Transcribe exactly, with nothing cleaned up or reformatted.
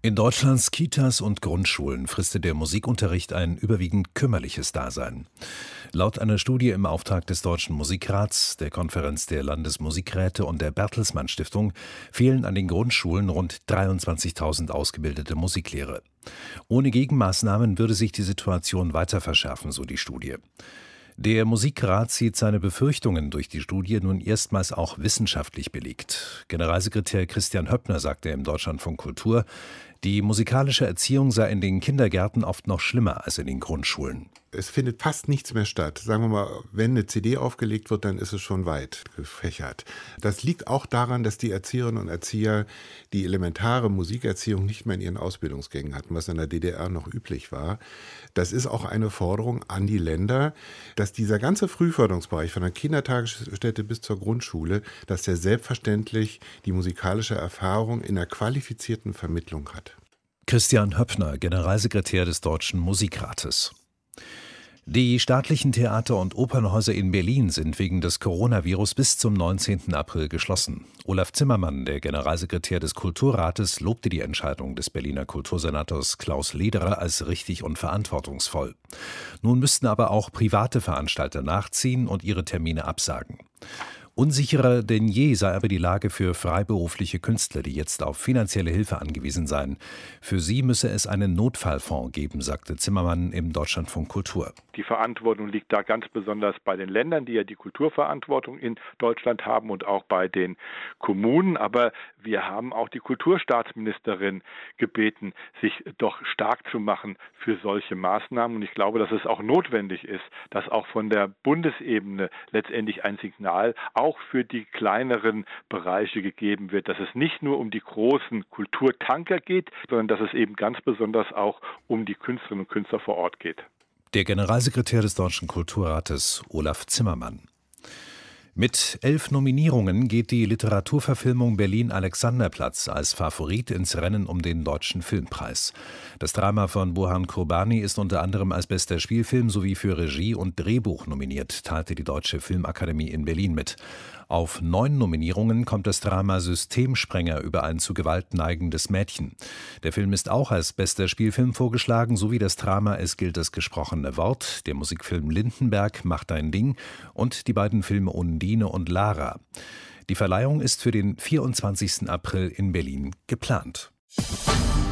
In Deutschlands Kitas und Grundschulen fristet der Musikunterricht ein überwiegend kümmerliches Dasein. Laut einer Studie im Auftrag des Deutschen Musikrats, der Konferenz der Landesmusikräte und der Bertelsmann Stiftung fehlen an den Grundschulen rund dreiundzwanzigtausend ausgebildete Musiklehrer. Ohne Gegenmaßnahmen würde sich die Situation weiter verschärfen, so die Studie. Der Musikrat sieht seine Befürchtungen durch die Studie nun erstmals auch wissenschaftlich belegt. Generalsekretär Christian Höppner sagte im Deutschlandfunk Kultur, die musikalische Erziehung sei in den Kindergärten oft noch schlimmer als in den Grundschulen. Es findet fast nichts mehr statt. Sagen wir mal, wenn eine C D aufgelegt wird, dann ist es schon weit gefächert. Das liegt auch daran, dass die Erzieherinnen und Erzieher die elementare Musikerziehung nicht mehr in ihren Ausbildungsgängen hatten, was in der D D R noch üblich war. Das ist auch eine Forderung an die Länder, dass dieser ganze Frühförderungsbereich von der Kindertagesstätte bis zur Grundschule, dass der selbstverständlich die musikalische Erfahrung in einer qualifizierten Vermittlung hat. Christian Höppner, Generalsekretär des Deutschen Musikrates. Die staatlichen Theater- und Opernhäuser in Berlin sind wegen des Coronavirus bis zum neunzehnten April geschlossen. Olaf Zimmermann, der Generalsekretär des Kulturrates, lobte die Entscheidung des Berliner Kultursenators Klaus Lederer als richtig und verantwortungsvoll. Nun müssten aber auch private Veranstalter nachziehen und ihre Termine absagen. Unsicherer denn je sei aber die Lage für freiberufliche Künstler, die jetzt auf finanzielle Hilfe angewiesen seien. Für sie müsse es einen Notfallfonds geben, sagte Zimmermann im Deutschlandfunk Kultur. Die Verantwortung liegt da ganz besonders bei den Ländern, die ja die Kulturverantwortung in Deutschland haben und auch bei den Kommunen. Aber wir haben auch die Kulturstaatsministerin gebeten, sich doch stark zu machen für solche Maßnahmen. Und ich glaube, dass es auch notwendig ist, dass auch von der Bundesebene letztendlich ein Signal auch für die kleineren Bereiche gegeben wird, dass es nicht nur um die großen Kulturtanker geht, sondern dass es eben ganz besonders auch um die Künstlerinnen und Künstler vor Ort geht. Der Generalsekretär des Deutschen Kulturrates, Olaf Zimmermann. Mit elf Nominierungen geht die Literaturverfilmung Berlin-Alexanderplatz als Favorit ins Rennen um den Deutschen Filmpreis. Das Drama von Burhan Kurbani ist unter anderem als bester Spielfilm sowie für Regie und Drehbuch nominiert, teilte die Deutsche Filmakademie in Berlin mit. Auf neun Nominierungen kommt das Drama Systemsprenger über ein zu Gewalt neigendes Mädchen. Der Film ist auch als bester Spielfilm vorgeschlagen, sowie das Drama Es gilt das gesprochene Wort, der Musikfilm Lindenberg macht dein Ding und die beiden Filme Undine und Lara. Die Verleihung ist für den vierundzwanzigsten April in Berlin geplant.